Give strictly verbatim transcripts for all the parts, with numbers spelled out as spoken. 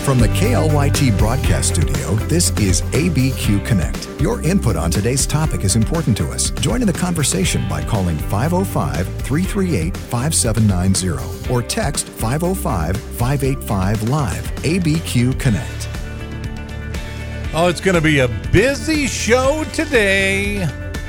From the K L Y T broadcast studio, this is A B Q Connect. Your input on today's topic is important to us. Join in the conversation by calling five oh five, three three eight, five seven nine zero or text five oh five, five eight five, live. A B Q Connect. Oh, it's going to be a busy show today.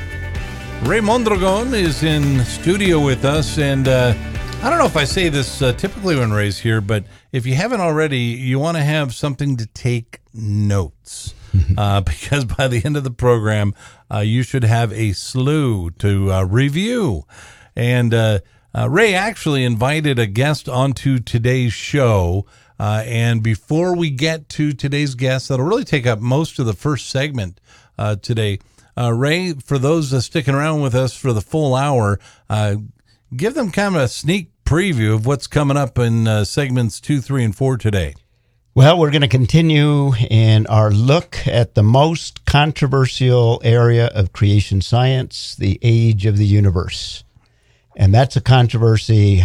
Ray Mondragon is in studio with us, and uh, I don't know if I say this uh, typically when Ray's here, but if you haven't already, you want to have something to take notes, uh, because by the end of the program, uh, you should have a slew to uh, review. And uh, uh, Ray actually invited a guest onto today's show, uh, and before we get to today's guest, that'll really take up most of the first segment uh, today. Uh, Ray, for those uh, sticking around with us for the full hour, uh, give them kind of a sneak preview of what's coming up in uh, segments two, three, and four today. Well, we're going to continue in our look at the most controversial area of creation science, the age of the universe. And that's a controversy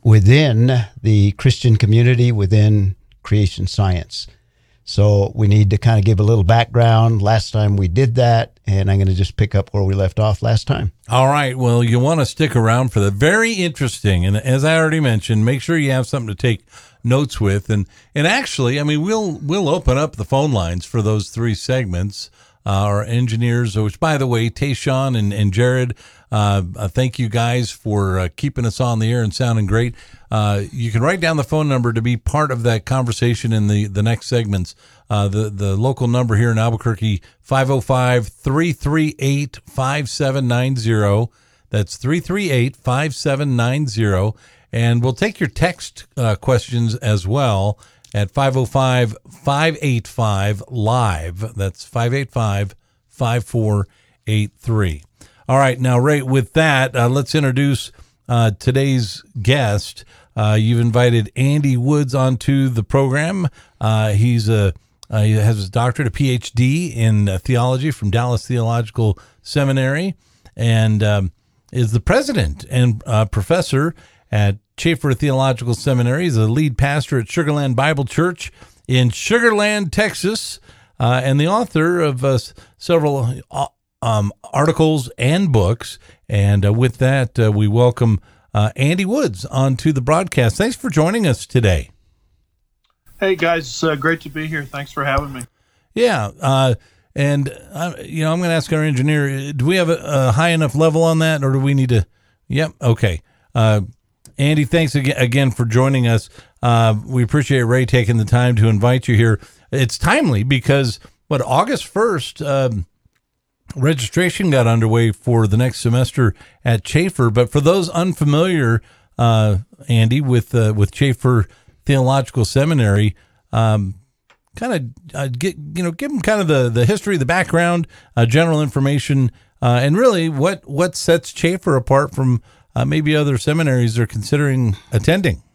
within the Christian community, within creation science. So we need to kind of give a little background. Last time we did that, and I'm going to just pick up where we left off last time. All right. Well, you want to stick around for the very interesting. And as I already mentioned, make sure you have something to take notes with. And and actually, I mean, we'll we'll open up the phone lines for those three segments. Uh, our engineers, which, by the way, Tayshawn and, and Jared, uh, uh, thank you guys for uh, keeping us on the air and sounding great. Uh, you can write down the phone number to be part of that conversation in the, the next segments. Uh, the, the local number here in Albuquerque, five oh five, three three eight, five seven nine zero. That's three three eight, five seven nine zero. And we'll take your text uh, questions as well at five oh five, five eight five, live. That's five eight five, five four eight three. All right. Now, Ray, with that, uh, let's introduce uh, today's guest. Uh, you've invited Andy Woods onto the program. Uh, he's a uh, he has his doctorate, a P H D in uh, theology from Dallas Theological Seminary, and um, is the president and uh, professor at Chafer Theological Seminary. He's a lead pastor at Sugarland Bible Church in Sugarland, Texas, uh, and the author of uh, several uh, um, articles and books. And uh, with that, uh, we welcome uh, Andy Woods onto the broadcast. Thanks for joining us today. Hey, guys. It's uh, great to be here. Thanks for having me. Yeah. Uh, and, uh, you know, I'm going to ask our engineer, do we have a, a high enough level on that, or do we need to? Yep. Okay. Uh, Andy, thanks again, again for joining us. Uh, we appreciate Ray taking the time to invite you here. It's timely because, what, August first, um, registration got underway for the next semester at Chafer. But for those unfamiliar, uh, Andy, with uh, with Chafer Theological Seminary, um, kind of uh, get you know give them kind of the, the history, the background, uh, general information, uh, and really what what sets Chafer apart from Uh, maybe other seminaries are considering attending.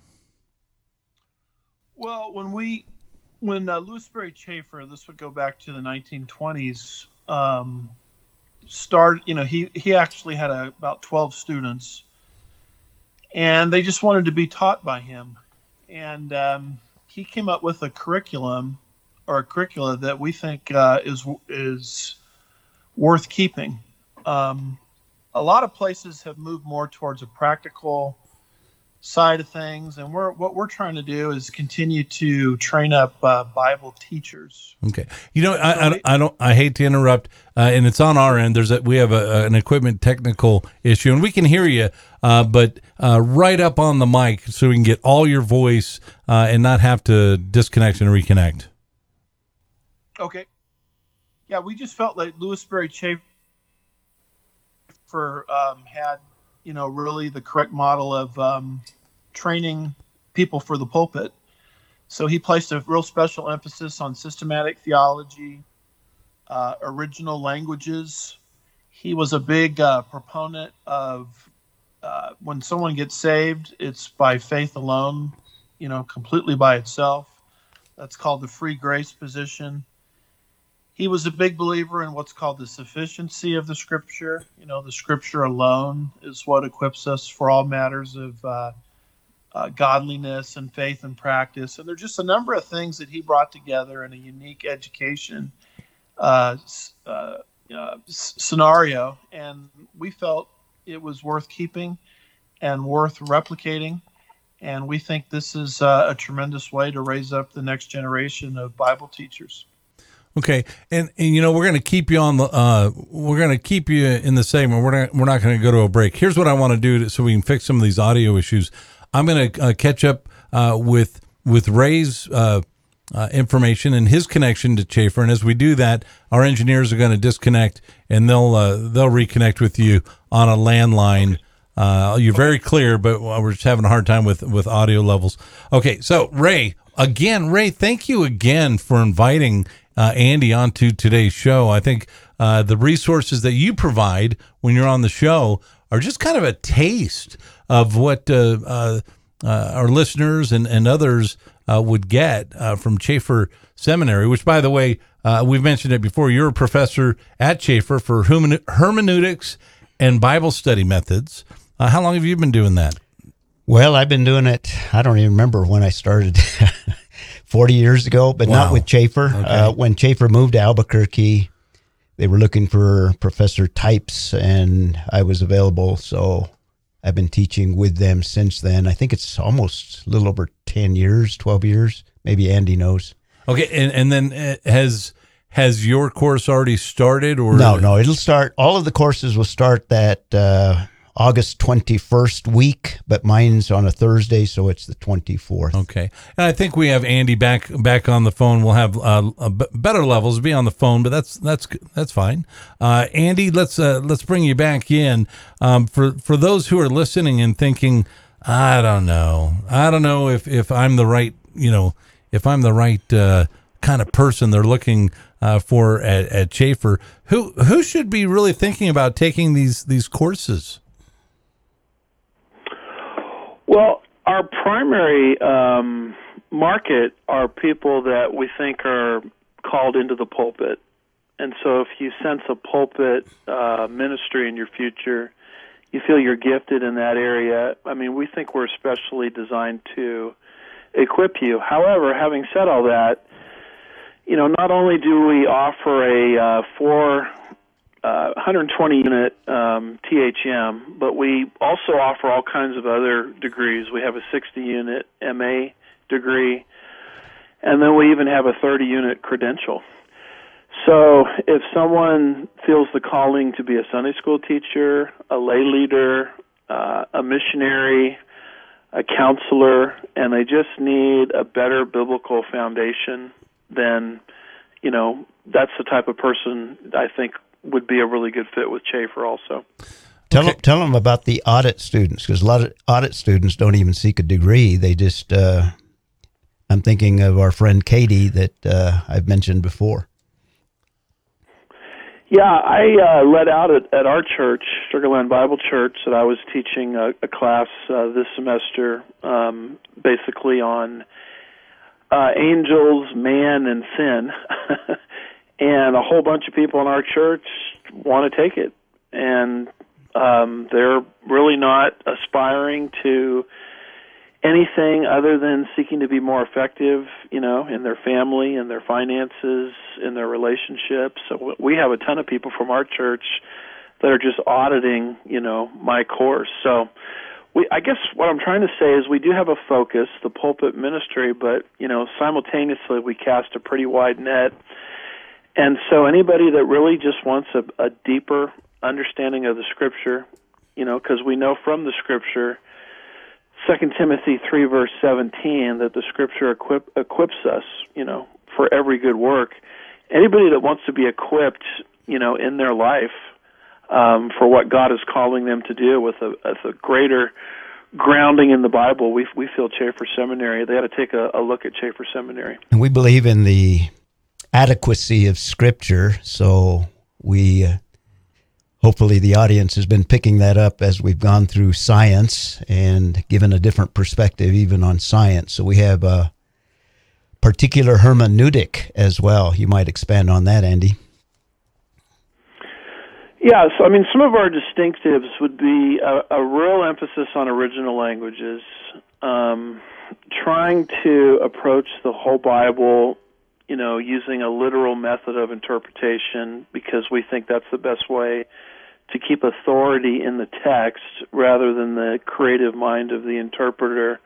Well, when we, when uh, Louis Sperry Chafer, this would go back to the nineteen twenties, um, started, you know, he, he actually had a, about twelve students, and they just wanted to be taught by him. And um, he came up with a curriculum or a curricula that we think uh, is, is worth keeping. Um, A lot of places have moved more towards a practical side of things, and we're what we're trying to do is continue to train up uh, Bible teachers. Okay, you know, I, I, I don't. I hate to interrupt, uh, and it's on our end. There's a, we have a, an equipment technical issue, and we can hear you, uh, but uh, right up on the mic, so we can get all your voice uh, and not have to disconnect and reconnect. Okay. Yeah, we just felt like Louis Sperry Chafer For um, had, you know, really the correct model of um, training people for the pulpit. So he placed a real special emphasis on systematic theology, uh, original languages. He was a big uh, proponent of uh, when someone gets saved, it's by faith alone, you know, completely by itself. That's called the free grace position. He was a big believer in what's called the sufficiency of the Scripture. You know, the Scripture alone is what equips us for all matters of uh, uh, godliness and faith and practice. And there's just a number of things that he brought together in a unique education uh, uh, uh, scenario. And we felt it was worth keeping and worth replicating. And we think this is uh, a tremendous way to raise up the next generation of Bible teachers. Okay, and, and you know we're going to keep you on the uh, we're going to keep you in the segment. We're not, we're not going to go to a break. Here's what I want to do to, so we can fix some of these audio issues. I'm going to uh, catch up uh, with with Ray's uh, uh, information and his connection to Chafer, and as we do that, our engineers are going to disconnect and they'll uh, they'll reconnect with you on a landline. Uh, you're very clear, but we're just having a hard time with with audio levels. Okay, so Ray, again, Ray, thank you again for inviting Uh, Andy onto today's show. I think uh, the resources that you provide when you're on the show are just kind of a taste of what uh, uh, uh, our listeners and, and others uh, would get uh, from Chafer Seminary, which, by the way, uh, we've mentioned it before. You're a professor at Chafer for hermen- hermeneutics and Bible study methods. Uh, how long have you been doing that? Well, I've been doing it, I don't even remember when I started. forty years ago, but Wow. not with Chafer. Okay. Uh, when Chafer moved to Albuquerque, they were looking for professor types, and I was available. So I've been teaching with them since then. I think it's almost a little over ten years, twelve years. Maybe Andy knows. Okay, and, and then uh, has has your course already started? Or No, no, it'll start. All of the courses will start that uh, August twenty-first week, but mine's on a Thursday, so it's the twenty-fourth. Okay, and I think we have Andy back back on the phone. We'll have uh, a b- better levels be on the phone, but that's that's that's fine. Uh, Andy, let's uh, let's bring you back in. Um, for for those who are listening and thinking, I don't know, I don't know if, if I'm the right, you know, if I'm the right uh, kind of person they're looking uh, for at, at Chafer. Who who should be really thinking about taking these these courses? Well, our primary um, market are people that we think are called into the pulpit. And so if you sense a pulpit uh, ministry in your future, you feel you're gifted in that area, I mean, we think we're especially designed to equip you. However, having said all that, you know, not only do we offer a uh, four Uh, one hundred twenty unit um, T H M, but we also offer all kinds of other degrees. We have a sixty unit M A degree, and then we even have a thirty unit credential. So if someone feels the calling to be a Sunday school teacher, a lay leader, uh, a missionary, a counselor, and they just need a better biblical foundation, then, you know, that's the type of person I think would be a really good fit with Chafer also. Tell, Okay. them, tell them about the audit students, because a lot of audit students don't even seek a degree. They just, uh, I'm thinking of our friend Katie that uh, I've mentioned before. Yeah, I uh, led out at, at our church, Sugar Land Bible Church, that I was teaching a, a class uh, this semester um, basically on uh, angels, man, and sin. And a whole bunch of people in our church want to take it. And um, they're really not aspiring to anything other than seeking to be more effective, you know, in their family, in their finances, in their relationships. So we have a ton of people from our church that are just auditing, you know, my course. So we, I guess what I'm trying to say is we do have a focus, the pulpit ministry, but, you know, simultaneously we cast a pretty wide net. And so anybody that really just wants a, a deeper understanding of the Scripture, you know, because we know from the Scripture, Second Timothy three, verse seventeen, that the Scripture equip, equips us, you know, for every good work. Anybody that wants to be equipped, you know, in their life um, for what God is calling them to do with a, with a greater grounding in the Bible, we we feel Chafer Seminary, they got to take a, a look at Chafer Seminary. And we believe in the adequacy of Scripture, so we uh, hopefully the audience has been picking that up as we've gone through science and given a different perspective even on science. So we have a particular hermeneutic as well. You might expand on that, Andy. Yeah, so I mean, some of our distinctives would be a, a real emphasis on original languages, um, trying to approach the whole Bible, you know, using a literal method of interpretation, because we think that's the best way to keep authority in the text rather than the creative mind of the interpreter.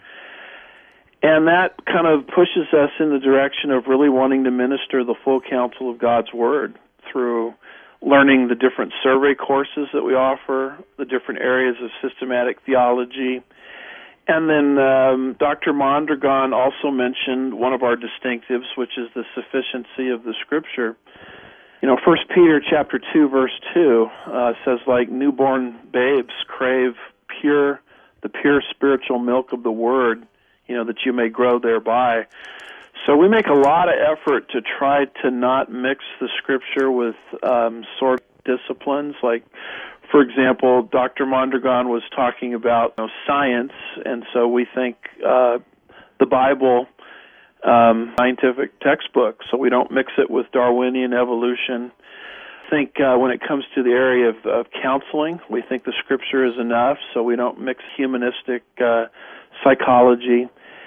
And that kind of pushes us in the direction of really wanting to minister the full counsel of God's Word through learning the different survey courses that we offer, the different areas of systematic theology. And then um, Doctor Mondragon also mentioned one of our distinctives, which is the sufficiency of the Scripture. You know, First Peter chapter two, verse two uh, says, like newborn babes crave pure, the pure spiritual milk of the Word, you know, that you may grow thereby. So we make a lot of effort to try to not mix the Scripture with um, sort of disciplines. Like, for example, Doctor Mondragon was talking about you know, science, and so we think uh, the Bible um, scientific textbook, so we don't mix it with Darwinian evolution. I think uh, when it comes to the area of, of counseling, we think the Scripture is enough, so we don't mix humanistic uh, psychology.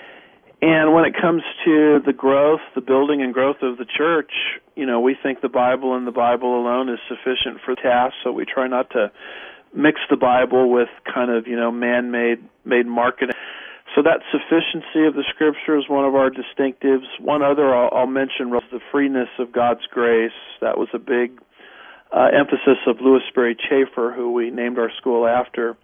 And when it comes to the growth, the building and growth of the church, you know, we think the Bible and the Bible alone is sufficient for the task, so we try not to mix the Bible with kind of, you know, man-made made marketing. So that sufficiency of the Scripture is one of our distinctives. One other I'll, I'll mention was the freeness of God's grace. That was a big uh, emphasis of Louis Sperry Chafer, who we named our school after.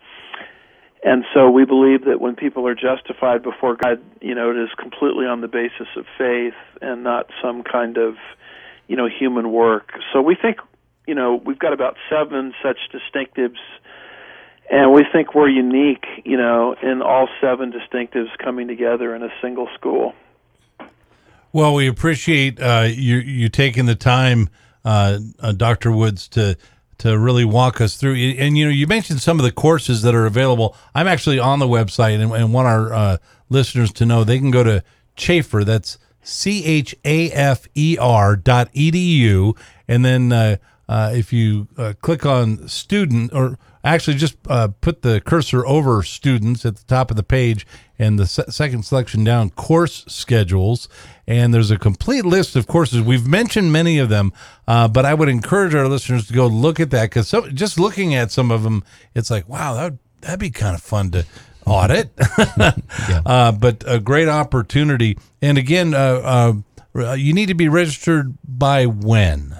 And so we believe that when people are justified before God, you know, it is completely on the basis of faith and not some kind of, you know, human work. So we think, you know, we've got about seven such distinctives, and we think we're unique, you know, in all seven distinctives coming together in a single school. Well, we appreciate uh, you you taking the time, uh, uh, Doctor Woods, to to really walk us through. And, you know, you mentioned some of the courses that are available. I'm actually on the website and, and want our uh, listeners to know they can go to Chafer, that's C H A F E R dot E D U. And then uh, uh, if you uh, click on student, or actually just uh, put the cursor over students at the top of the page, and the se- second selection down, course schedules. And there's a complete list of courses. We've mentioned many of them, uh, but I would encourage our listeners to go look at that, because so, just looking at some of them, it's like, wow, that would, that'd be kind of fun to audit. yeah. uh, but a great opportunity. And again, uh, uh, you need to be registered by when?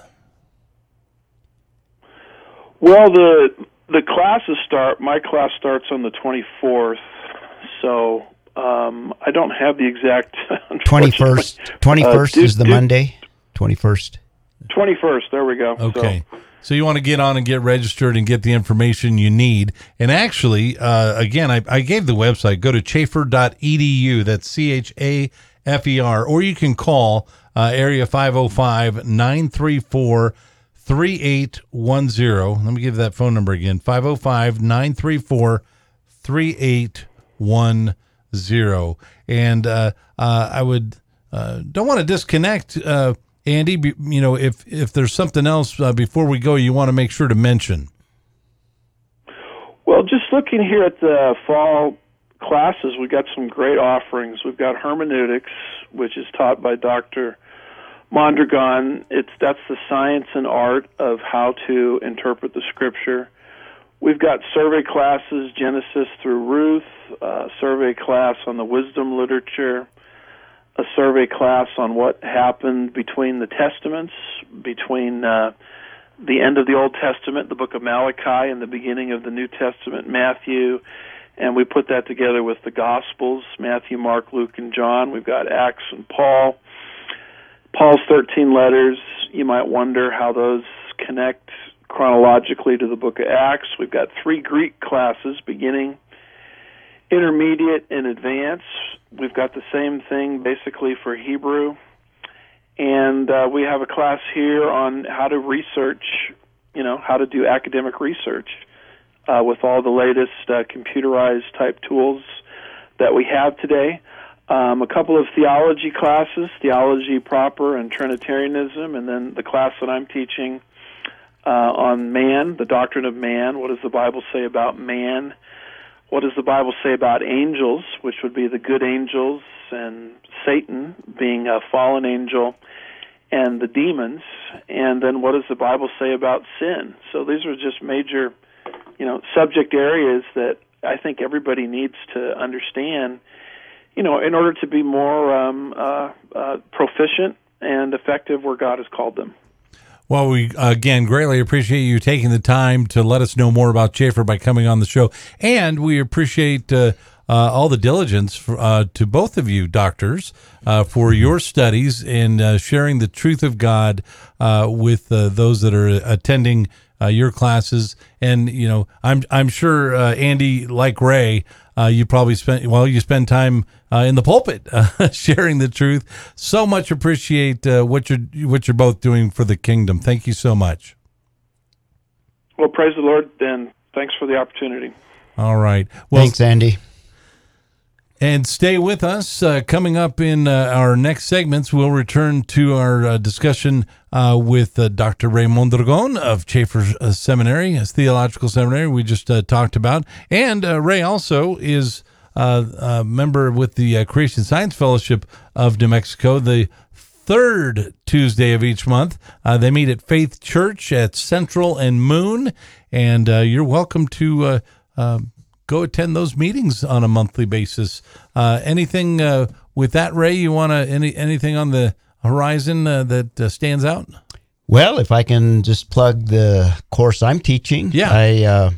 Well, the the classes start, my class starts on the twenty-fourth, so um, I don't have the exact... twenty-first twenty-first uh, is the do, Monday? twenty-first twenty-first, there we go. Okay. So, so you want to get on and get registered and get the information you need. And actually, uh, again, I, I gave the website. Go to chafer dot E D U. That's C H A F E R. Or you can call uh, area five oh five, nine three four, three eight one zero. Let me give that phone number again, five oh five, nine three four, three eight one zero. And uh, uh, I would uh, don't want to disconnect, uh, Andy. Be, you know, if if there's something else uh, before we go, you want to make sure to mention. Well, just looking here at the fall classes, we've got some great offerings. We've got hermeneutics, which is taught by Doctor Mondragon. It's that's the science and art of how to interpret the Scripture. We've got survey classes, Genesis through Ruth, a survey class on the wisdom literature, a survey class on what happened between the Testaments, between uh, the end of the Old Testament, the book of Malachi, and the beginning of the New Testament, Matthew, and we put that together with the Gospels, Matthew, Mark, Luke, and John. We've got Acts and Paul. Paul's thirteen letters, you might wonder how those connect chronologically to the book of Acts. We've got three Greek classes, beginning, intermediate, and advanced. We've got the same thing basically for Hebrew. And uh, we have a class here on how to research, you know, how to do academic research uh, with all the latest uh, computerized type tools that we have today. Um, a couple of theology classes, theology proper and Trinitarianism, and then the class that I'm teaching uh, on man, the doctrine of man. What does the Bible say about man? what does the Bible say about angels, which would be the good angels, and Satan being a fallen angel, and the demons, and then what does the Bible say about sin? So these are just major, you know, subject areas that I think everybody needs to understand, you know, in order to be more um, uh, uh, proficient and effective where God has called them. Well, we, again, greatly appreciate you taking the time to let us know more about Chafer by coming on the show. And we appreciate uh, uh, all the diligence for, uh, to both of you, doctors, uh, for your studies and uh, sharing the truth of God uh, with uh, those that are attending uh, your classes. And, you know, I'm I'm sure, uh, Andy, like Ray, uh, you probably spent, well, you spend time Uh, in the pulpit, uh, sharing the truth. So much appreciate uh, what you're what you're both doing for the kingdom. Thank you so much. Well, praise the Lord, and thanks for the opportunity. All right. Well, thanks, Andy. And stay with us. Uh, coming up in uh, our next segments, we'll return to our uh, discussion uh, with uh, Doctor Ray Mondragon of Chafer uh, Seminary, his theological seminary we just uh, talked about. And uh, Ray also is Uh, uh, member with the uh, Creation Science Fellowship of New Mexico, the third Tuesday of each month. Uh, they meet at Faith Church at Central and Moon, and uh, you're welcome to uh, uh, go attend those meetings on a monthly basis. Uh, anything uh, with that, Ray? You want to any anything on the horizon uh, that uh, stands out? Well, if I can just plug the course I'm teaching, yeah, I. Uh,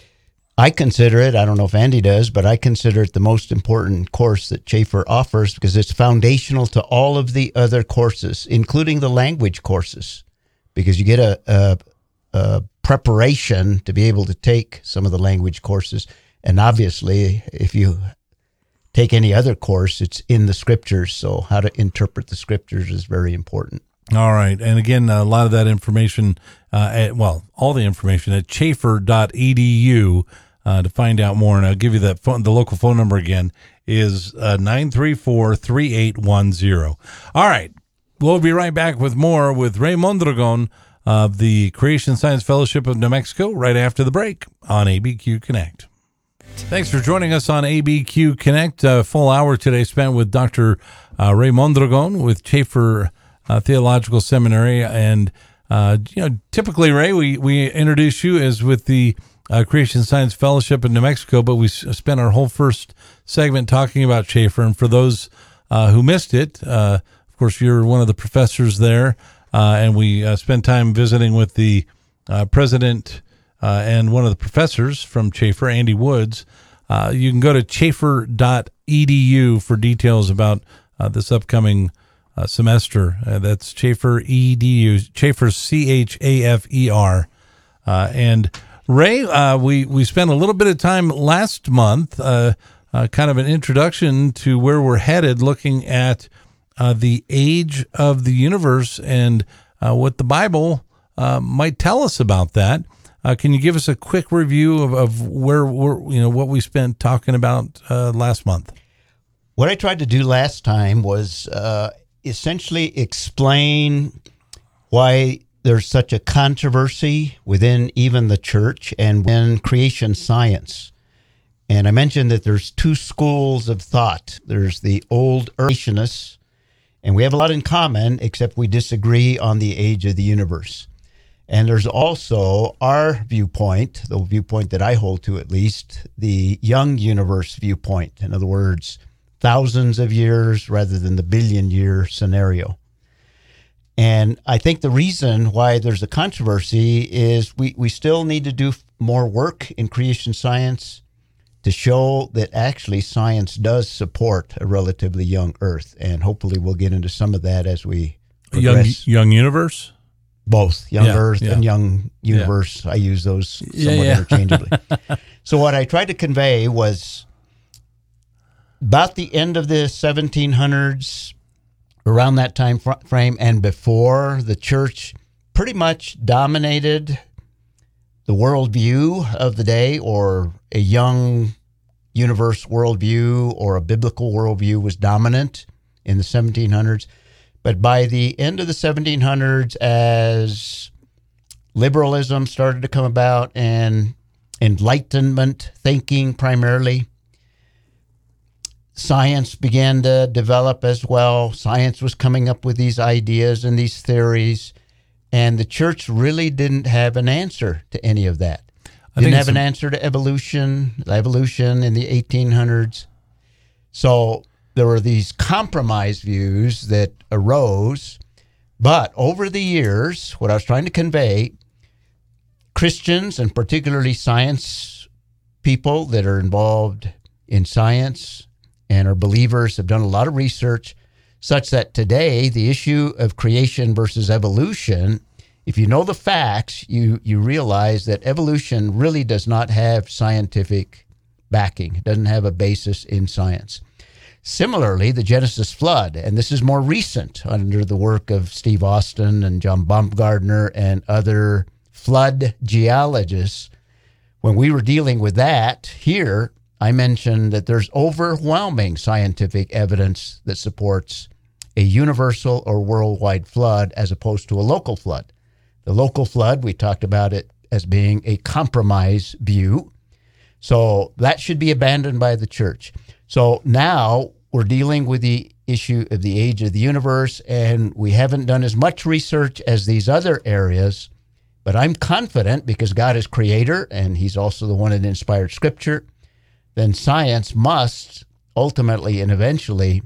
I consider it, I don't know if Andy does, but I consider it the most important course that Chafer offers because it's foundational to all of the other courses, including the language courses, because you get a, a, a preparation to be able to take some of the language courses. And obviously, if you take any other course, it's in the scriptures. So how to interpret the scriptures is very important. All right. And again, a lot of that information, uh, at, well, all the information at chafer dot e d u. Uh, to find out more, and I'll give you that phone, the local phone number again is uh, nine three four, three eight one zero. All right. We'll be right back with more with Ray Mondragon of the Creation Science Fellowship of New Mexico right after the break on A B Q Connect. Thanks for joining us on A B Q Connect. A full hour today spent with Doctor Uh, Ray Mondragon with Chafer uh, Theological Seminary. And, uh, you know, typically, Ray, we, we introduce you as with the Uh, Creation Science Fellowship in New Mexico, but we spent our whole first segment talking about Chafer. And for those uh, who missed it, uh, of course, you're one of the professors there, uh, and we uh, spent time visiting with the uh, president uh, and one of the professors from Chafer, Andy Woods. Uh, you can go to chafer dot e d u for details about uh, this upcoming uh, semester. Uh, that's Chafer E D U, Chafer C H A F E R, uh, and Ray, uh, we, we spent a little bit of time last month, uh, uh, kind of an introduction to where we're headed, looking at uh, the age of the universe and uh, what the Bible uh, might tell us about that. Uh, can you give us a quick review of, of where we're, you know, what we spent talking about uh, last month? What I tried to do last time was uh, essentially explain why there's such a controversy within even the church and within creation science. And I mentioned that there's two schools of thought. There's the old creationists, and we have a lot in common, except we disagree on the age of the universe. And there's also our viewpoint, the viewpoint that I hold to at least, the young universe viewpoint. In other words, thousands of years rather than the billion year scenario. And I think the reason why there's a controversy is we, we still need to do more work in creation science to show that actually science does support a relatively young Earth. And hopefully we'll get into some of that as we progress. Young, young universe? Both young yeah, Earth yeah. and young universe. Yeah. I use those somewhat yeah, yeah. interchangeably. So what I tried to convey was about the end of the seventeen hundreds, around that time fr- frame and before, the church pretty much dominated the worldview of the day, or a young universe worldview or a biblical worldview was dominant in the seventeen hundreds. But by the end of the seventeen hundreds, as liberalism started to come about and Enlightenment thinking primarily. Science began to develop as well. Science was coming up with these ideas and these theories, and the church really didn't have an answer to any of that. I Didn't think have an some- answer to evolution, evolution in the eighteen hundreds. So there were these compromise views that arose, but over the years, what I was trying to convey, Christians and particularly science people that are involved in science and are believers have done a lot of research such that today the issue of creation versus evolution, if you know the facts, you, you realize that evolution really does not have scientific backing. It doesn't have a basis in science. Similarly, the Genesis flood, and this is more recent under the work of Steve Austin and John Baumgartner and other flood geologists. When we were dealing with that here, I mentioned that there's overwhelming scientific evidence that supports a universal or worldwide flood as opposed to a local flood. The local flood, we talked about it as being a compromise view. So that should be abandoned by the church. So now we're dealing with the issue of the age of the universe, and we haven't done as much research as these other areas, but I'm confident because God is creator and he's also the one that inspired scripture, then science must ultimately and eventually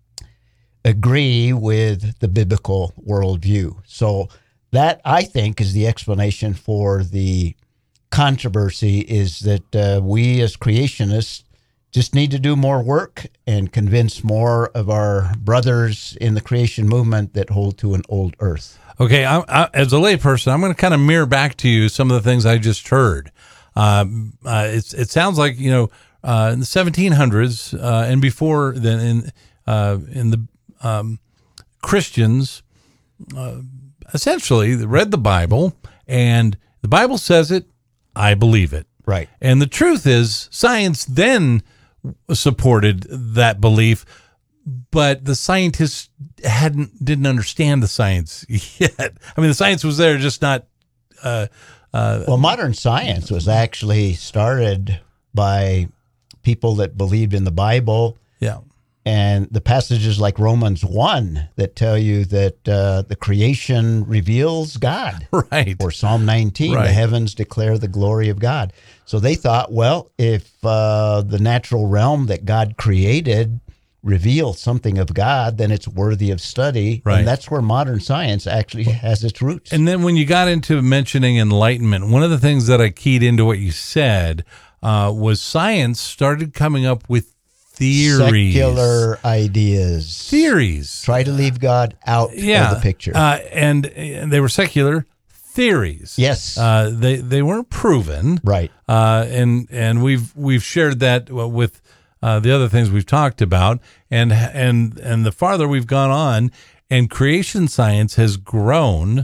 agree with the biblical worldview. So that, I think, is the explanation for the controversy, is that uh, we as creationists just need to do more work and convince more of our brothers in the creation movement that hold to an old earth. Okay, I, I, as a layperson, I'm going to kind of mirror back to you some of the things I just heard. Um, uh, it's, it sounds like, you know, uh, in the seventeen hundreds uh, and before then, in uh, in the um, Christians uh, essentially read the Bible, and the Bible says it, I believe it. Right. And the truth is, science then supported that belief, but the scientists hadn't didn't understand the science yet. I mean, the science was there, just not. Uh, uh, well, modern science was actually started by people that believed in the Bible. Yeah. And the passages like Romans one that tell you that uh, the creation reveals God. Right. Or Psalm nineteen, Right. the heavens declare the glory of God. So they thought, well, if uh, the natural realm that God created reveals something of God, then it's worthy of study. Right. And that's where modern science actually has its roots. And then when you got into mentioning enlightenment, one of the things that I keyed into what you said uh, was science started coming up with theories. Secular ideas. Theories. Try to leave God out yeah. of the picture. Uh, and, and they were secular theories. Yes. Uh, they they weren't proven. Right. Uh, and and we've we've shared that with uh, the other things we've talked about, and and and the farther we've gone on, and creation science has grown.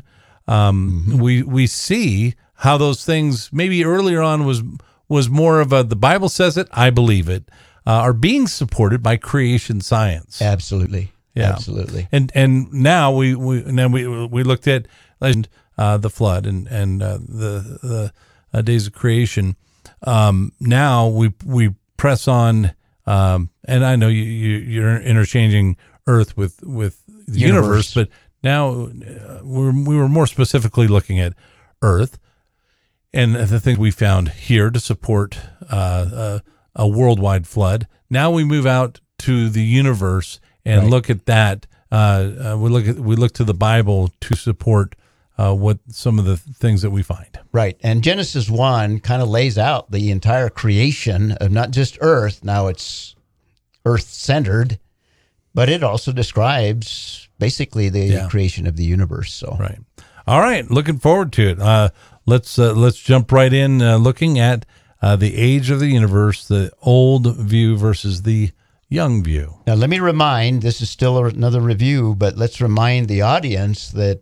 Um, mm-hmm. We we see how those things maybe earlier on was was more of a the Bible says it, I believe it, uh, are being supported by creation science. Absolutely. Yeah. Absolutely. And and now we we now we we looked at uh, the flood and and uh, the the uh, days of creation. Um, now we we press on, um, and I know you, you you're interchanging Earth with with the universe, Universe. but now uh, we're we were more specifically looking at Earth and the things we found here to support uh, uh, a worldwide flood. Now we move out to the universe and Right. look at that. Uh, uh, we look at we look to the Bible to support uh, what some of the things that we find. Right. And Genesis one kind of lays out the entire creation of not just Earth. Now it's Earth-centered, but it also describes basically the Yeah. creation of the universe. So Right. All right. Looking forward to it. Uh, let's uh, let's jump right in, uh, looking at uh, the age of the universe, the old view versus the young view. Now, let me remind, this is still another review, but let's remind the audience that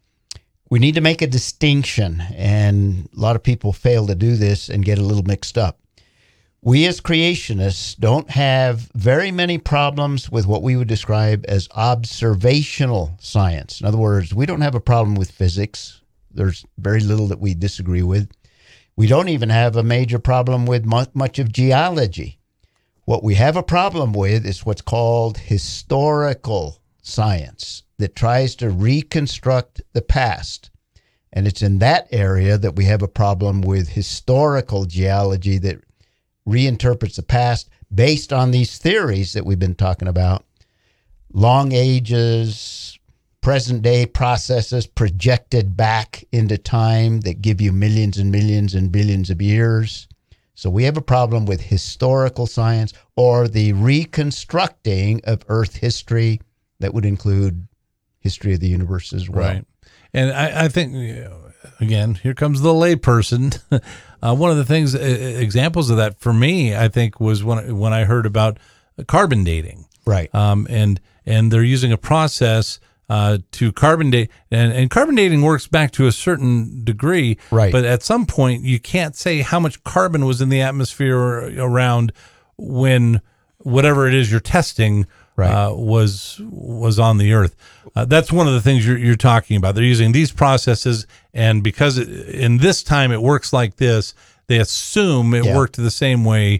we need to make a distinction, and a lot of people fail to do this and get a little mixed up. We as creationists don't have very many problems with what we would describe as observational science. In other words, we don't have a problem with physics. There's very little that we disagree with. We don't even have a major problem with mu- much of geology. What we have a problem with is what's called historical science that tries to reconstruct the past. And it's in that area that we have a problem with historical geology that reinterprets the past based on these theories that we've been talking about. Long ages, present day processes projected back into time that give you millions and millions and billions of years. So we have a problem with historical science or the reconstructing of Earth history that would include history of the universe as well. Right. And I, I think, you know, again, here comes the layperson. uh, one of the things, uh, examples of that for me, I think, was when when I heard about carbon dating. Right. Um, and and they're using a process uh, to carbon date, and, and carbon dating works back to a certain degree. Right. But at some point, you can't say how much carbon was in the atmosphere around when whatever it is you're testing Right. uh, was was on the Earth. Uh, that's one of the things you're, you're talking about. They're using these processes, and because it, in this time it works like this, they assume it Yeah. worked the same way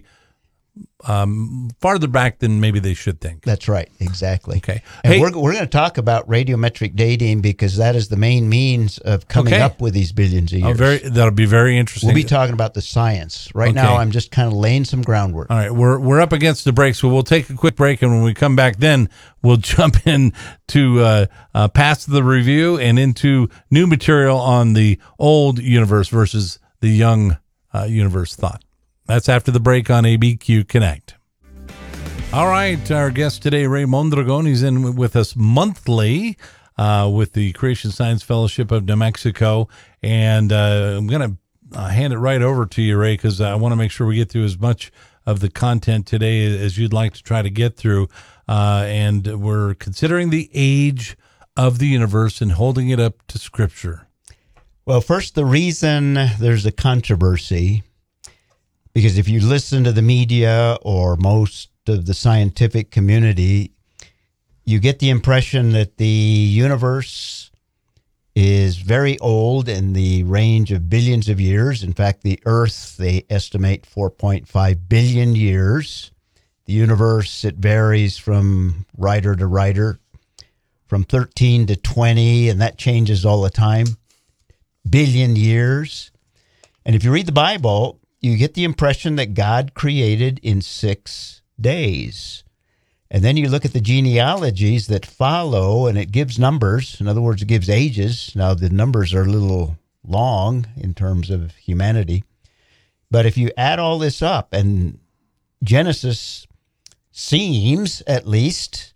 um, farther back than maybe they should think. That's right. Exactly. Okay. And Hey- we're, we're going to talk about radiometric dating because that is the main means of coming Okay. up with these billions of years. Oh, very. That'll be very interesting. We'll be talking about the science. Right Okay. now, I'm just kind of laying some groundwork. All right, we're we're up against the break, so we'll take a quick break, and when we come back, then we'll jump in to uh, uh, past the review and into new material on the old universe versus the young uh, universe thought. That's after the break on A B Q Connect. All right, our guest today, Ray Mondragon, he's in with us monthly uh, with the Creation Science Fellowship of New Mexico, and uh, I'm going to Uh, hand it right over to you, Ray, because I want to make sure we get through as much of the content today as you'd like to try to get through. Uh, and we're considering the age of the universe and holding it up to Scripture. Well, first, the reason there's a controversy, because if you listen to the media or most of the scientific community, you get the impression that the universe is very old in the range of billions of years. In fact, the Earth, they estimate four point five billion years. The universe, it varies from writer to writer, from thirteen to twenty, and that changes all the time. Billion years. And if you read the Bible, you get the impression that God created in six days. And then you look at the genealogies that follow, and it gives numbers. In other words, it gives ages. Now, the numbers are a little long in terms of humanity. But if you add all this up, and Genesis seems, at least,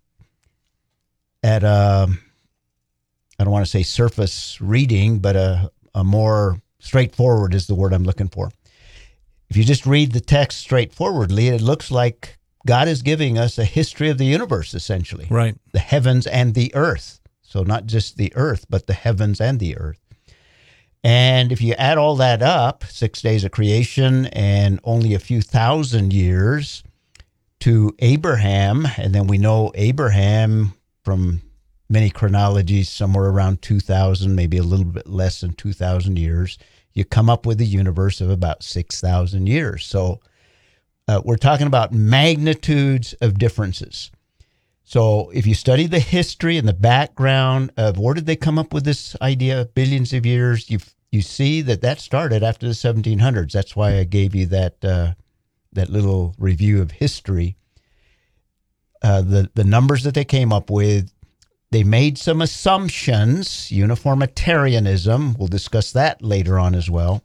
at a, I don't want to say surface reading, but a, a more straightforward is the word I'm looking for. If you just read the text straightforwardly, it looks like God is giving us a history of the universe, essentially. Right. The heavens and the earth. So not just the earth, but the heavens and the earth. And if you add all that up, six days of creation and only a few thousand years to Abraham, and then we know Abraham from many chronologies, somewhere around two thousand, maybe a little bit less than two thousand years, you come up with a universe of about six thousand years. So Uh, we're talking about magnitudes of differences. So if you study the history and the background of where did they come up with this idea of billions of years, you you see that that started after the seventeen hundreds. That's why I gave you that uh, that little review of history. Uh, the, the numbers that they came up with, they made some assumptions, uniformitarianism. We'll discuss that later on as well.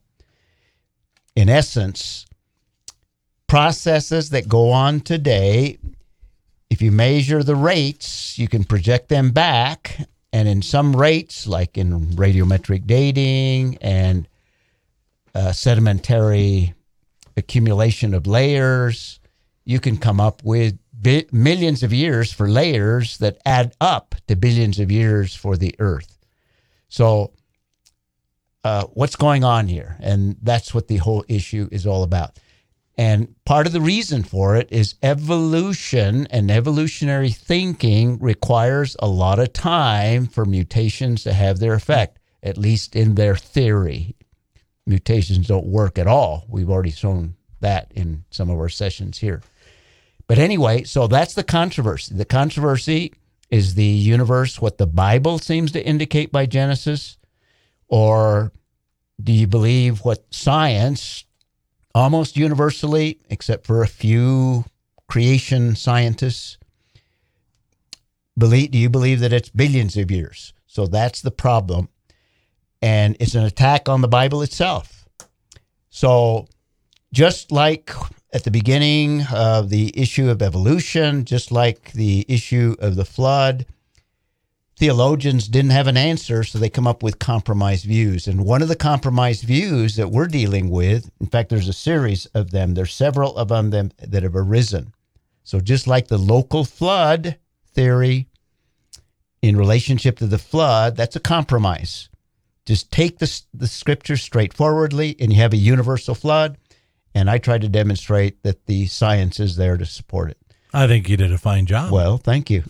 In essence, processes that go on today, if you measure the rates, you can project them back. And in some rates, like in radiometric dating and uh, sedimentary accumulation of layers, you can come up with bi- millions of years for layers that add up to billions of years for the Earth. So uh, what's going on here? And that's what the whole issue is all about. And part of the reason for it is evolution, and evolutionary thinking requires a lot of time for mutations to have their effect, at least in their theory. mutations don't work at all. We've already shown that in some of our sessions here. But anyway, so that's the controversy. The controversy is the universe what the Bible seems to indicate by Genesis, or do you believe what science, almost universally, except for a few creation scientists, believe? Do you believe that it's billions of years? So that's the problem. And it's an attack on the Bible itself. So just like at the beginning of the issue of evolution, just like the issue of the flood, theologians didn't have an answer, so they come up with compromised views. And one of the compromised views that we're dealing with, in fact, there's a series of them. There's several of them that have arisen. So just like the local flood theory in relationship to the flood, that's a compromise. Just take the, the scripture straightforwardly, and you have a universal flood. And I tried to demonstrate that the science is there to support it. I think you did a fine job. Well, thank you.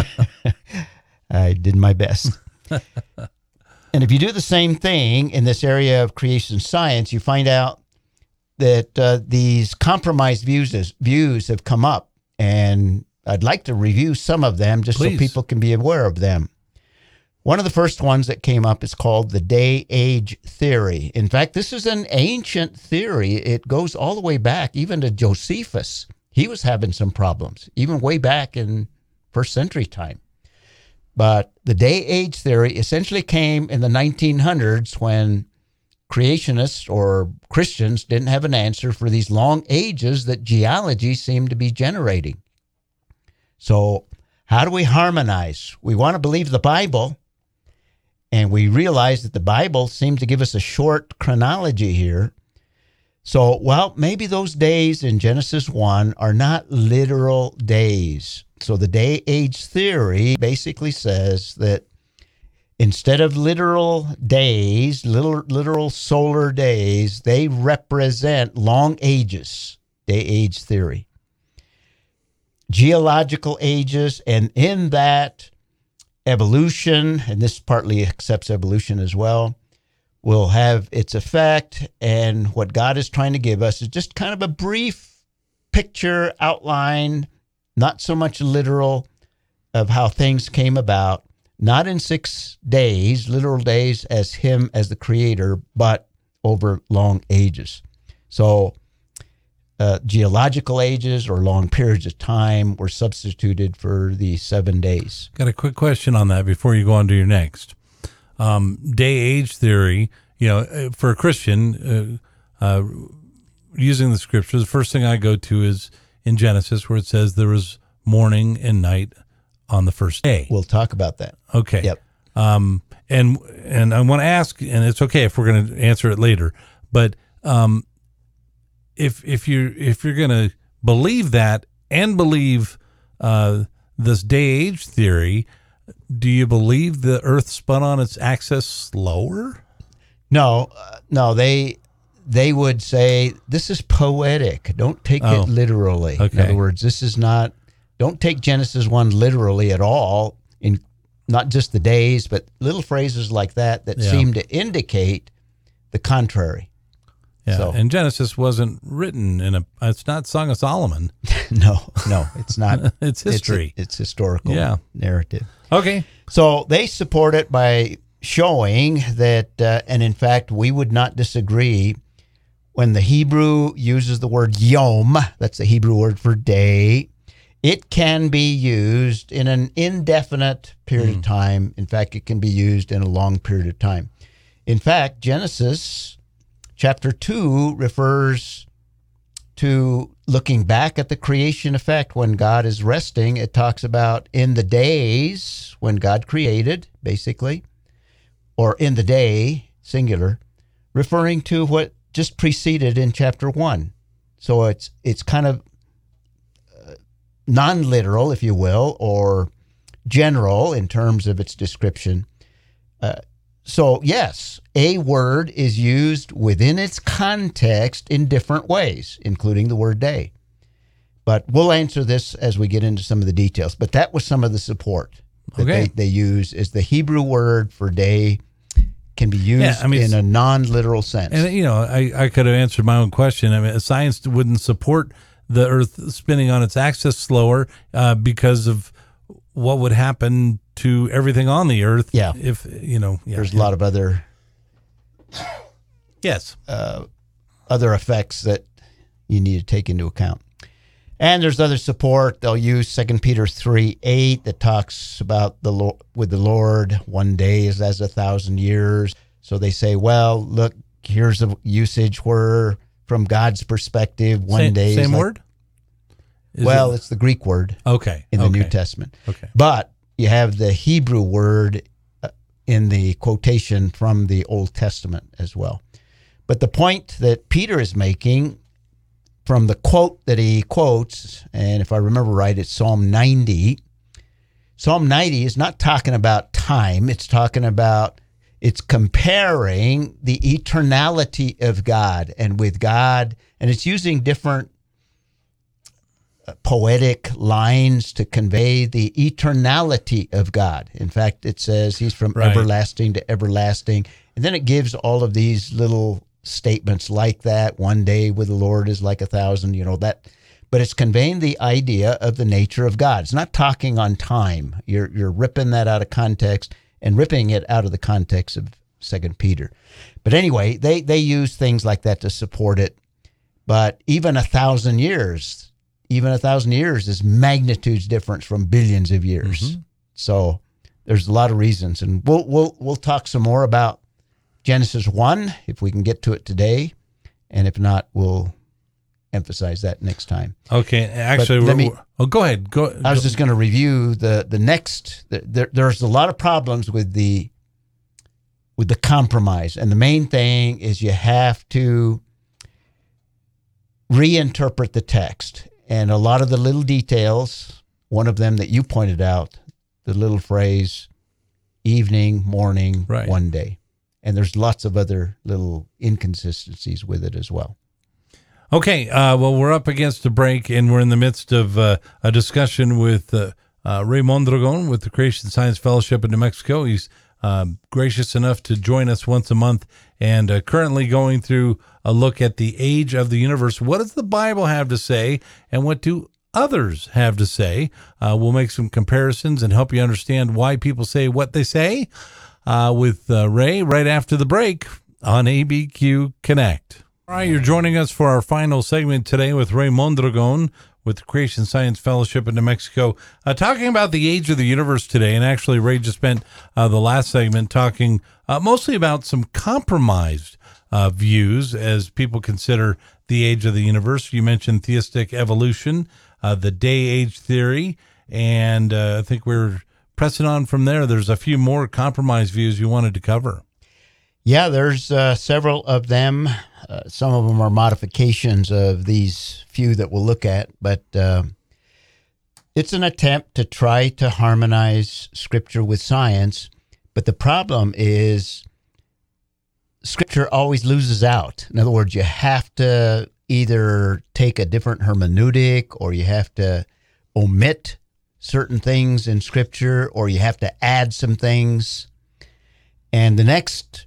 I did my best. And if you do the same thing in this area of creation science, you find out that uh, these compromised views views have come up. And I'd like to review some of them just Please. so people can be aware of them. One of the first ones that came up is called the day-age theory. In fact, this is an ancient theory. It goes all the way back, even to Josephus. He was having some problems, even way back in first century time. But the day-age theory essentially came in the nineteen hundreds when creationists or Christians didn't have an answer for these long ages that geology seemed to be generating. So how do we harmonize? We want to believe the Bible, and we realize that the Bible seems to give us a short chronology here. So, well, maybe those days in Genesis one are not literal days. So the day-age theory basically says that instead of literal days, literal, literal solar days, they represent long ages, day-age theory. Geological ages, and in that, evolution, and this partly accepts evolution as well, will have its effect. And what God is trying to give us is just kind of a brief picture, outline, not so much literal, of how things came about, not in six days, literal days as him as the creator, but over long ages. So uh, geological ages or long periods of time were substituted for the seven days. Got a quick question on that before you go on to your next. Um, day-age theory, you know, for a Christian, uh, uh, using the scripture, the first thing I go to is in Genesis where it says there was morning and night on the first day. We'll talk about that. Okay. Yep. Um, and and I want to ask, and it's okay if we're going to answer it later, but um, if if you if you're going to believe that and believe uh, this day-age theory, do you believe the Earth spun on its axis slower? No, uh, no, they they would say this is poetic. Don't take Oh, it literally. In okay. other words, this is not. Don't take Genesis one literally at all. In not just the days, but little phrases like that that Yeah. seem to indicate the contrary. Yeah, So- and Genesis wasn't written in a. It's not Song of Solomon. No, no, it's not. It's history. It's, it's historical Yeah. narrative. Okay. So they support it by showing that, uh, and in fact, we would not disagree when the Hebrew uses the word yom, that's the Hebrew word for day, it can be used in an indefinite period Mm. of time. In fact, it can be used in a long period of time. In fact, Genesis chapter two refers to looking back at the creation effect when God is resting. It talks about in the days when God created, basically, or in the day, singular, referring to what just preceded in chapter one. So it's it's kind of uh, non-literal, if you will, or general in terms of its description. Uh, so yes, a word is used within its context in different ways, including the word day. But we'll answer this as we get into some of the details. But that was some of the support that Okay. they, they use is the Hebrew word for day can be used Yeah, I mean, in a non-literal sense. And, you know, I, I could have answered my own question. I mean, science wouldn't support the Earth spinning on its axis slower uh, because of what would happen to everything on the Earth. Yeah. If, you know. Yeah, There's yeah. a lot of other Yes. uh, other effects that you need to take into account. And there's other support. They'll use Second Peter three eight that talks about the Lord, with the Lord, one day is as a thousand years. So they say, well, look, here's a usage where, from God's perspective, one same, day Same is like, word? Is well, it? it's the Greek word Okay. in the okay. New Testament. Okay. But you have the Hebrew word uh, in the quotation from the Old Testament as well. But the point that Peter is making from the quote that he quotes, and if I remember right, it's Psalm ninety. Psalm ninety is not talking about time. It's talking about, it's comparing the eternality of God and with God, and it's using different poetic lines to convey the eternality of God. In fact, it says he's from Right. everlasting to everlasting. And then it gives all of these little statements like that. One day with the Lord is like a thousand, you know, that. But it's conveying the idea of the nature of God. It's not talking on time. You're you're ripping that out of context and ripping it out of the context of Second Peter. But anyway, they, they use things like that to support it. But even a thousand years, even a thousand years is magnitudes difference from billions of years. Mm-hmm. So there's a lot of reasons. And we'll we'll we'll talk some more about Genesis one, if we can get to it today. And if not, we'll emphasize that next time. Okay. Actually, let we're, me- we're- oh, go ahead. Go. I was go- just going to review the the next. The, there, there's a lot of problems with the with the compromise, and the main thing is you have to reinterpret the text, and a lot of the little details. One of them that you pointed out, the little phrase, evening, morning, Right. one day, and there's lots of other little inconsistencies with it as well. Okay, uh, well, we're up against a break, and we're in the midst of uh, a discussion with uh, uh, Ray Mondragon with the Creation Science Fellowship in New Mexico. He's um, gracious enough to join us once a month, and uh, currently going through a look at the age of the universe. What does the Bible have to say, and what do others have to say? Uh, we'll make some comparisons and help you understand why people say what they say uh, with uh, Ray right after the break on A B Q Connect. All right, you're joining us for our final segment today with Ray Mondragon with the Creation Science Fellowship in New Mexico, uh, talking about the age of the universe today. And actually, Ray just spent uh, the last segment talking uh, mostly about some compromised uh, views as people consider the age of the universe. You mentioned theistic evolution, uh, the day-age theory, and uh, I think we're pressing on from there. There's a few more compromised views you wanted to cover. Yeah, there's uh, several of them. Uh, some of them are modifications of these few that we'll look at, but uh, it's an attempt to try to harmonize Scripture with science. But the problem is Scripture always loses out. In other words, you have to either take a different hermeneutic, or you have to omit certain things in Scripture, or you have to add some things. And the next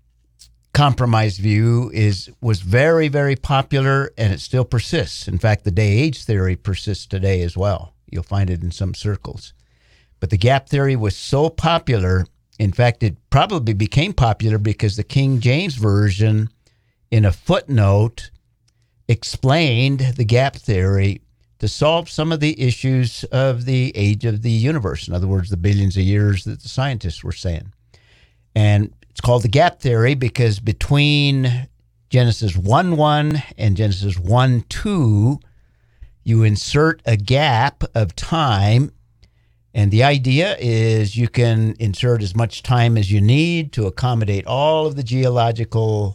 compromise view is was very, very popular, and it still persists. In fact, the day-age theory persists today as well. You'll find it in some circles. But the gap theory was so popular, in fact, it probably became popular because the King James Version, in a footnote, explained the gap theory to solve some of the issues of the age of the universe. In other words, the billions of years that the scientists were saying. And it's called the gap theory because between Genesis one one and Genesis one two, you insert a gap of time. And the idea is you can insert as much time as you need to accommodate all of the geological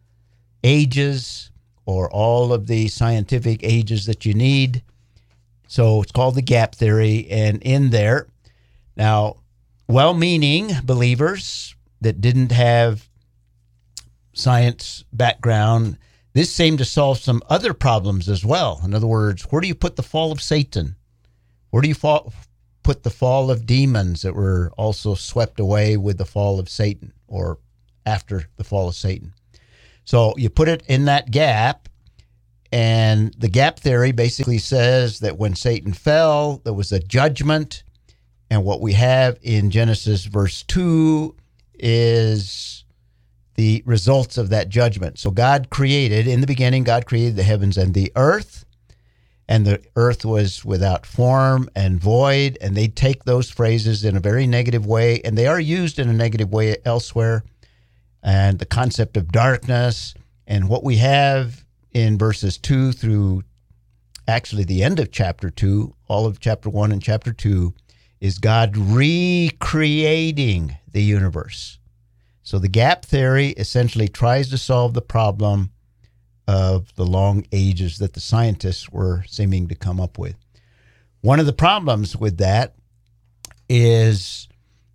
ages or all of the scientific ages that you need. So it's called the gap theory. And in there, now, well-meaning believers that didn't have science background, this seemed to solve some other problems as well. In other words, where do you put the fall of Satan? Where do you fall, put the fall of demons that were also swept away with the fall of Satan, or after the fall of Satan. So you put it in that gap, and the gap theory basically says that when Satan fell, there was a judgment, and what we have in Genesis verse two is the results of that judgment. So God created, in the beginning, God created the heavens and the earth, and the earth was without form and void, and they take those phrases in a very negative way, and they are used in a negative way elsewhere, and the concept of darkness, and what we have in verses two through actually the end of chapter two, all of chapter one and chapter two, is God recreating the universe. So the gap theory essentially tries to solve the problem of the long ages that the scientists were seeming to come up with. One of the problems with that is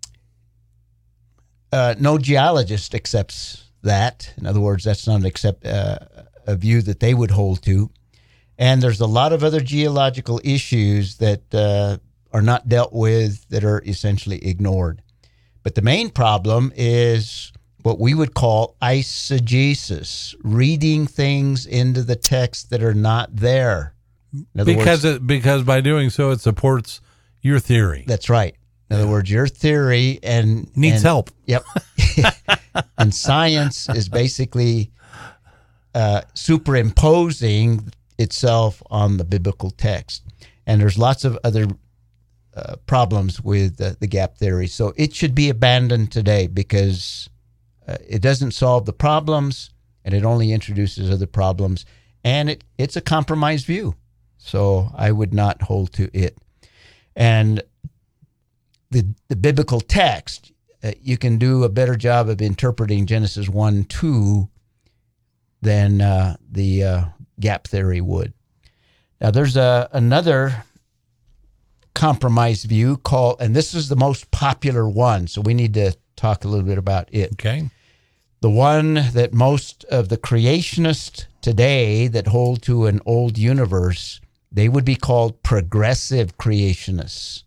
uh, no geologist accepts that. In other words, that's not an accept, uh, a view that they would hold to. And there's a lot of other geological issues that uh, are not dealt with that are essentially ignored. But the main problem is what we would call eisegesis, reading things into the text that are not there. In other Because words, it, because by doing so, it supports your theory. that's right. In other words, your theory and Needs and- help. Yep. And science is basically uh, superimposing itself on the biblical text. And there's lots of other uh, problems with uh, the gap theory. So it should be abandoned today because uh, it doesn't solve the problems, and it only introduces other problems. And it, it's a compromised view. So I would not hold to it. And the the biblical text, uh, you can do a better job of interpreting Genesis one, two than uh, the uh, gap theory would. Now, there's a, another compromised view called, and this is the most popular one, so we need to talk a little bit about it. Okay. The one that most of the creationists today that hold to an old universe, they would be called progressive creationists.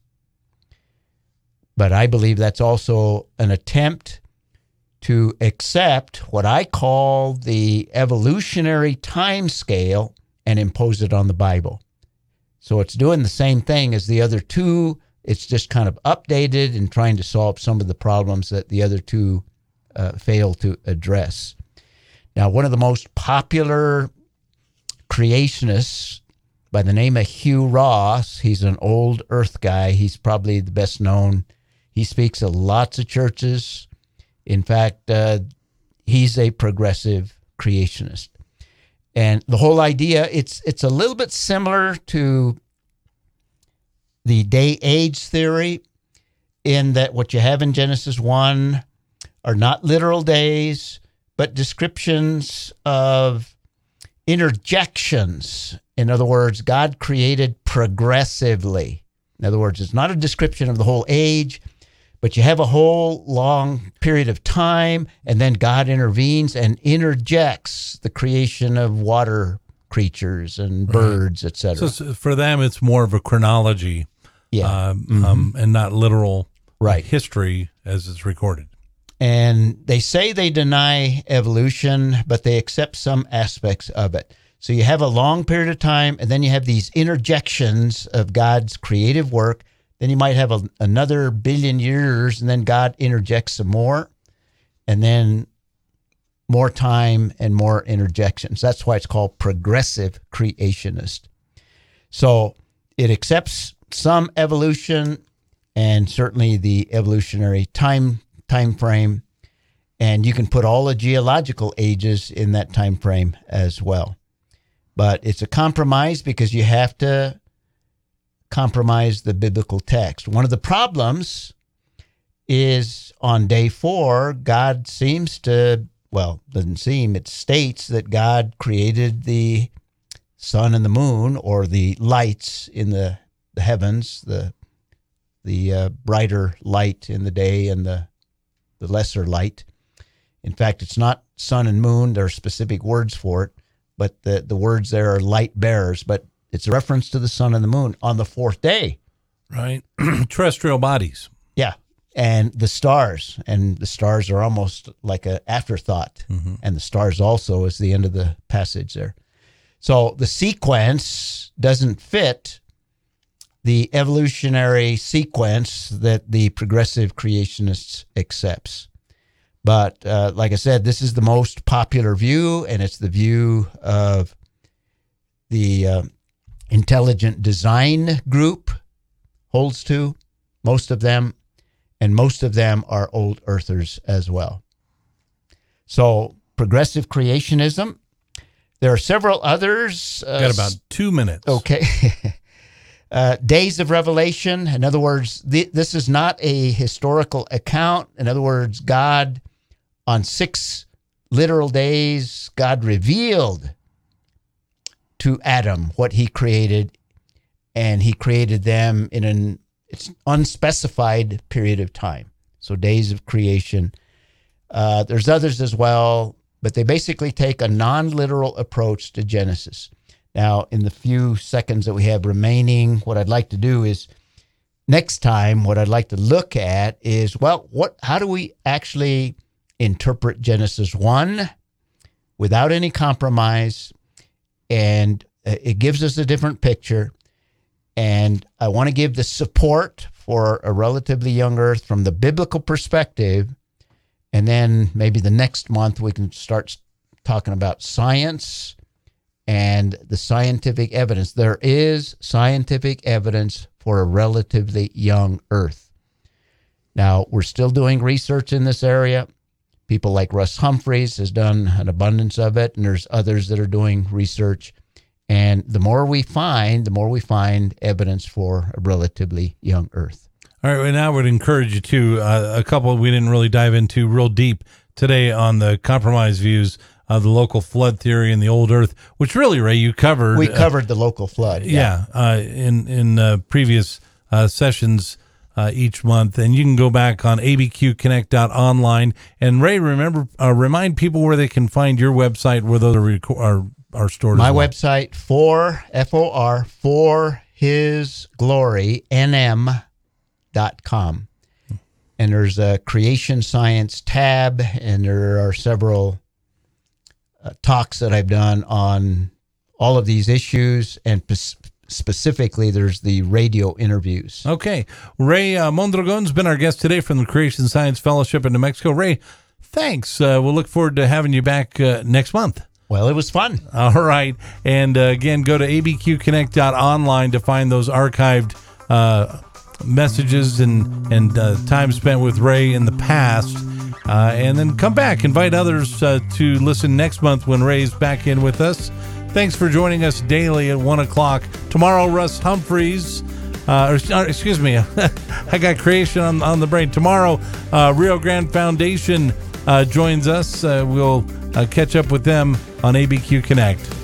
But I believe that's also an attempt to accept what I call the evolutionary time scale and impose it on the Bible. So it's doing the same thing as the other two. It's just kind of updated and trying to solve some of the problems that the other two uh, fail to address. Now, one of the most popular creationists by the name of Hugh Ross, he's an old earth guy. He's probably the best known. He speaks at lots of churches. In fact, uh, he's a progressive creationist. And the whole idea, it's it's a little bit similar to the day-age theory in that what you have in Genesis one are not literal days, but descriptions of interjections. In other words, God created progressively. In other words, it's not a description of the whole age, but you have a whole long period of time, and then God intervenes and interjects the creation of water creatures and Right. birds, et cetera. So it's- for them, it's more of a chronology, Yeah. um, Mhm. um, and not literal Right. history as it's recorded. And they say they deny evolution, but they accept some aspects of it. So you have a long period of time, and then you have these interjections of God's creative work. Then you might have a, another billion years, and then God interjects some more, and then more time and more interjections. That's why it's called progressive creationist. So it accepts some evolution and certainly the evolutionary time time frame, and you can put all the geological ages in that time frame as well. But it's a compromise because you have to compromise the biblical text. One of the problems is on day four, God seems to, well, doesn't seem, it states that God created the sun and the moon, or the lights in the, the heavens, the the uh, brighter light in the day and the, the lesser light. In fact, it's not sun and moon. There are specific words for it, but the, the words there are light bearers, but it's a reference to the sun and the moon on the fourth day. Right. Terrestrial bodies. Yeah. and the stars. And the stars are almost like an afterthought. Mm-hmm. And the stars also is the end of the passage there. So the sequence doesn't fit the evolutionary sequence that the progressive creationists accepts. But uh, like I said, this is the most popular view, and it's the view of the uh, intelligent design group holds to, most of them, and most of them are old earthers as well. So progressive creationism, there are several others. Uh, Got about two minutes. Okay. uh, Days of Revelation, in other words, th- this is not a historical account. In other words, God, on six literal days, God revealed to Adam what he created, and he created them in an it's unspecified period of time. So days of creation. Uh, there's others as well, but they basically take a non-literal approach to Genesis. Now, in the few seconds that we have remaining, what I'd like to do is next time, what I'd like to look at is, well, what? How do we actually interpret Genesis one without any compromise? And it gives us a different picture. And I want to give the support for a relatively young earth from the biblical perspective. And then maybe the next month we can start talking about science and the scientific evidence. There is scientific evidence for a relatively young earth. Now, we're still doing research in this area. People like Russ Humphreys has done an abundance of it, and there's others that are doing research. And the more we find, the more we find evidence for a relatively young earth. All right, and I would encourage you to, uh, a couple we didn't really dive into real deep today on the compromise views of the local flood theory and the old earth, which really, Ray, you covered. We covered uh, the local flood. Yeah, yeah uh, in, in uh, previous uh, sessions uh, each month. And you can go back on a b q connect dot online. And Ray, remember, uh, remind people where they can find your website, where those are, reco- are, are stored. My as well. website, for, F O R, for his glory, N M dot com. And there's a creation science tab, and there are several uh, talks that I've done on all of these issues, and p- specifically there's the radio interviews. Okay. Ray uh, Mondragon's been our guest today from the Creation Science Fellowship in New Mexico. Ray, thanks. Uh, we'll look forward to having you back uh, next month. Well, it was fun. All right. And uh, again, go to a b q connect dot online to find those archived uh, messages and, and uh, time spent with Ray in the past. Uh, and then come back. Invite others uh, to listen next month when Ray's back in with us. Thanks for joining us daily at one o'clock. Tomorrow, Russ Humphreys. Uh, or, excuse me. I got creation on, on the brain. Tomorrow, uh, Rio Grande Foundation uh, joins us. Uh, we'll uh, catch up with them on A B Q Connect.